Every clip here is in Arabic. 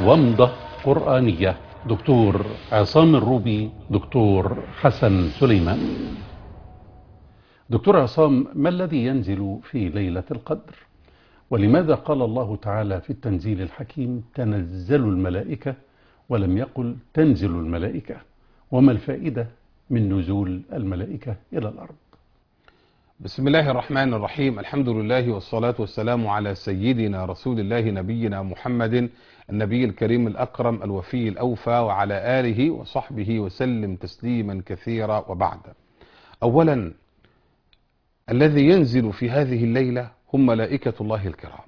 ومضة قرآنية، دكتور عصام الروبي، دكتور حسن سليمان. دكتور عصام، ما الذي ينزل في ليلة القدر؟ ولماذا قال الله تعالى في التنزيل الحكيم تنزل الملائكة ولم يقل تنزل الملائكة؟ وما الفائدة من نزول الملائكة إلى الأرض؟ بسم الله الرحمن الرحيم. الحمد لله والصلاة والسلام على سيدنا رسول الله نبينا محمد النبي الكريم الأكرم الوفي الأوفى، وعلى آله وصحبه وسلم تسليما كثيرا. وبعد، أولا الذي ينزل في هذه الليلة هم ملائكة الله الكرام،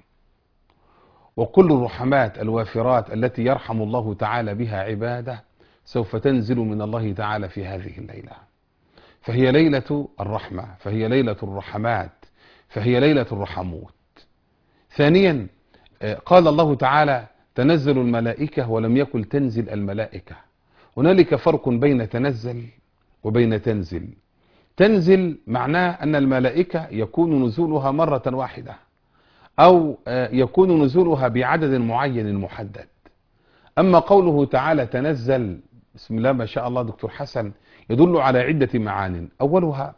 وكل الرحمات الوافرات التي يرحم الله تعالى بها عباده سوف تنزل من الله تعالى في هذه الليلة، فهي ليلة الرحمة، فهي ليلة الرحمات، فهي ليلة الرحموت. ثانيا، قال الله تعالى تنزل الملائكة ولم يقل تنزل الملائكة. هنالك فرق بين تنزل وبين تنزل. تنزل معناه أن الملائكة يكون نزولها مرة واحدة، أو يكون نزولها بعدد معين محدد. أما قوله تعالى تنزل، بسم الله ما شاء الله دكتور حسن، يدل على عدة معان. أولها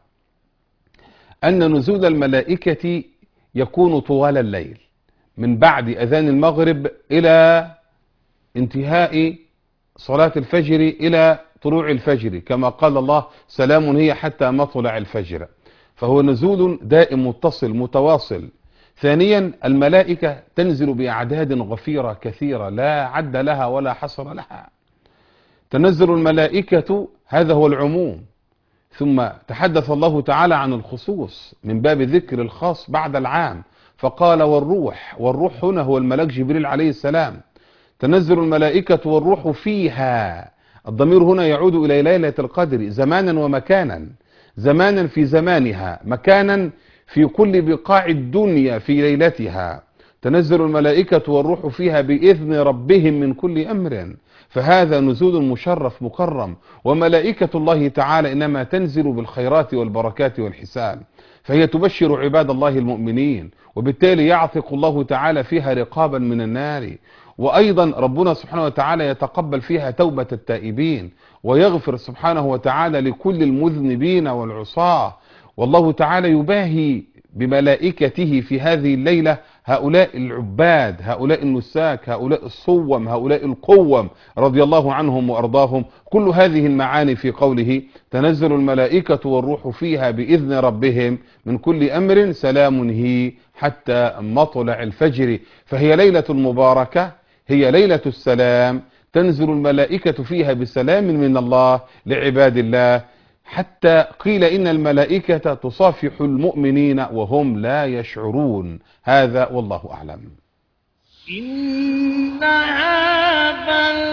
أن نزول الملائكة يكون طوال الليل، من بعد أذان المغرب إلى انتهاء صلاة الفجر إلى طلوع الفجر، كما قال الله سلام هي حتى مطلع الفجر، فهو نزول دائم متصل متواصل. ثانيا، الملائكة تنزل بأعداد غفيرة كثيرة لا عد لها ولا حصر لها. تنزل الملائكة، هذا هو العموم، ثم تحدث الله تعالى عن الخصوص من باب ذكر الخاص بعد العام، فقال والروح. والروح هنا هو الملك جبريل عليه السلام. تنزل الملائكة والروح فيها، الضمير هنا يعود إلى ليلة القدر زمانا ومكانا، زمانا في زمانها، مكانا في كل بقاع الدنيا في ليلتها. تنزل الملائكة والروح فيها بإذن ربهم من كل أمر، فهذا نزول مشرف مكرم. وملائكة الله تعالى إنما تنزل بالخيرات والبركات والحسان، فهي تبشر عباد الله المؤمنين، وبالتالي يعتق الله تعالى فيها رقابا من النار. وأيضا ربنا سبحانه وتعالى يتقبل فيها توبة التائبين، ويغفر سبحانه وتعالى لكل المذنبين والعصاة. والله تعالى يباهي بملائكته في هذه الليلة هؤلاء العباد، هؤلاء النساك، هؤلاء الصوم، هؤلاء القوم رضي الله عنهم وأرضاهم. كل هذه المعاني في قوله تنزل الملائكة والروح فيها بإذن ربهم من كل أمر سلام هي حتى مطلع الفجر، فهي ليلة مباركة، هي ليلة السلام. تنزل الملائكة فيها بسلام من الله لعباد الله، حتى قيل إن الملائكة تصافح المؤمنين وهم لا يشعرون. هذا والله أعلم. إن هذا